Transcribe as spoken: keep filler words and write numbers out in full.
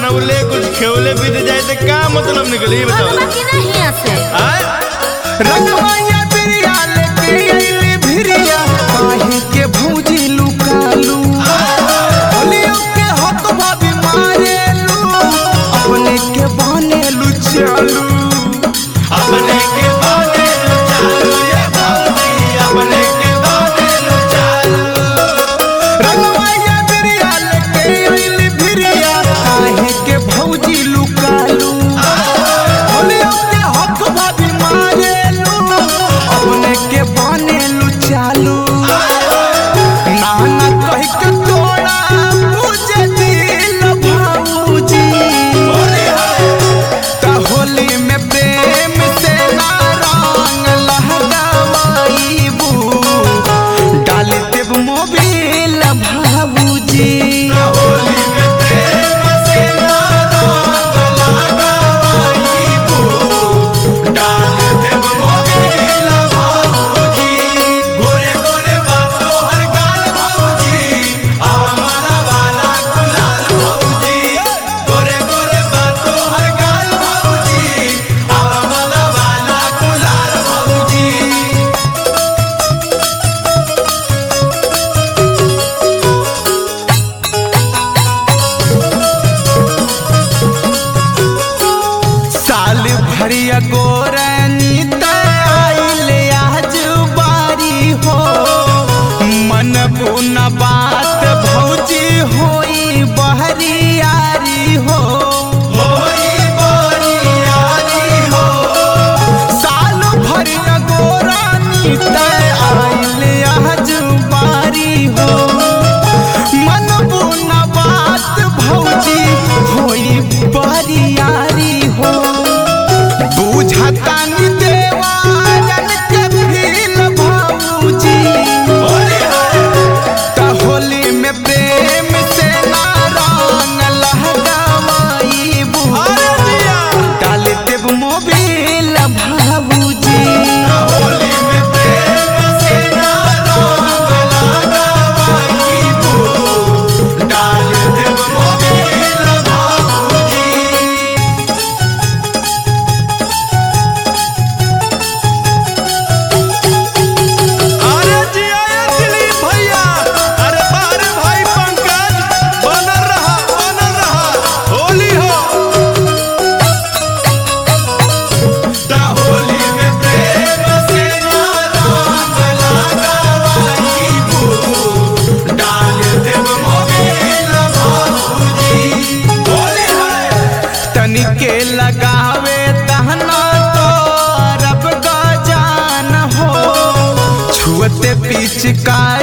बनौले कुछ खेवले बीत जाए तो क्या मतलब निकली बताओ बाकी नहीं आसे आय रंगवाया बिरिया लेके आइले भिरिया काहे के भौजी लुकालू होलियो के हक भाभी मारेलू अपने के बनेलू चालू अपने के बनेलू चालू ये भौजी अपने के बनेलू चालू रंगवाया बिरिया लेके आइले भिरिया काहे के भौजी लुकालू होलियो के हक भाभी मारेलू अपने के बनेलू चालू नाना कह के तोड़ा पूजे दिल भौजी ता होली में प्रेम से ना रंग लगावाईबू डाल देव मोबिल भौजी होली में प्रेम से ना रंग लगावाईबू डाल देव मोबिल भौजी गोरे गोरे बातों हर गाल भौजी आवारा वाला गुलाल भौजी गोरे गोरे बातों हर गाल भौजी आवारा वाला गुलाल भौजी साल भरिया गोरनी आइले आज बारी हो मन बुना बात भौजी होई बहरियारी हो होई बरियारी हो साल भरिया गोरनी आइले आज बारी हो मन बुना बात भौजी होई बहरियारी हो बुझता नि देवारन के भील भौजी होली है ता होली में प्रेम से ना रंग लगावाईबू अरे दिया डाल देव मोबिल भौजी होली में प्रेम से ना रंग लगावाईबू डाल देव मोबिल भौजी अरे जिया ये दिलीप भैया अरे बारे भाई पंकज बनल रहा बनल रहा होली हो ता होली में प्रेम से ना रंग लगावाईबू डाल देव मोबिल भौजी होली है तनिके लगावे तहना तो रब गजान हो छुअते पिचकार